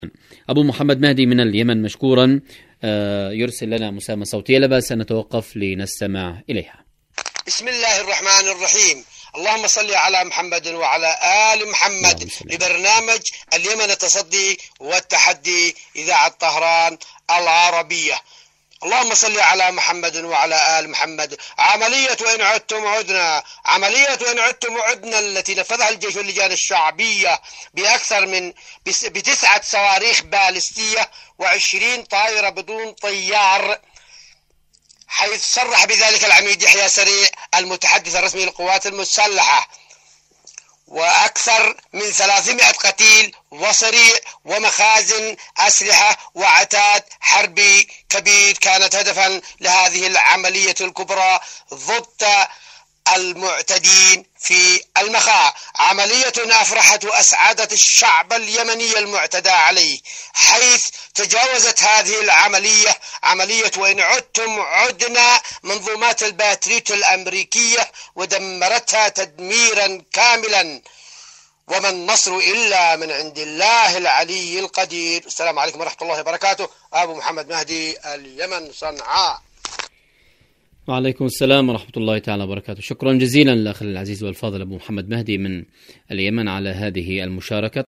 أبو محمد مهدي من اليمن مشكورا يرسل لنا مساهمة صوتية، لا بأس أن نتوقف لنستمع إليها. بسم الله الرحمن الرحيم. اللهم صل على محمد وعلى آل محمد. لبرنامج اليمن التصدي والتحدي إذاعة طهران العربية. اللهم صل على محمد وعلى آل محمد. عملية وإن عدتم عدنا، عملية وإن عدتم عدنا التي نفذها الجيش واللجان الشعبية بأكثر من ب9 صواريخ باليستية و20 طائرة بدون طيار، حيث صرح بذلك العميد يحيى سريع المتحدث الرسمي للقوات المسلحة. وأكثر من 300 قتيل وصريع ومخازن أسلحة وعتاد حربي كبير كانت هدفا لهذه العملية الكبرى ضد المعتدين في المخا. عملية أفرحت وأسعدت الشعب اليمني المعتدى عليه، حيث تجاوزت هذه العملية عملية وإن عدتم عدنا منظومات الباتريت الأمريكية ودمرتها تدميرا كاملا، وما النصر إلا من عند الله العلي القدير. السلام عليكم ورحمة الله وبركاته. أبو محمد مهدي، اليمن، صنعاء. وعليكم السلام ورحمة الله تعالى وبركاته. شكرا جزيلا للأخ العزيز والفاضل أبو محمد مهدي من اليمن على هذه المشاركة.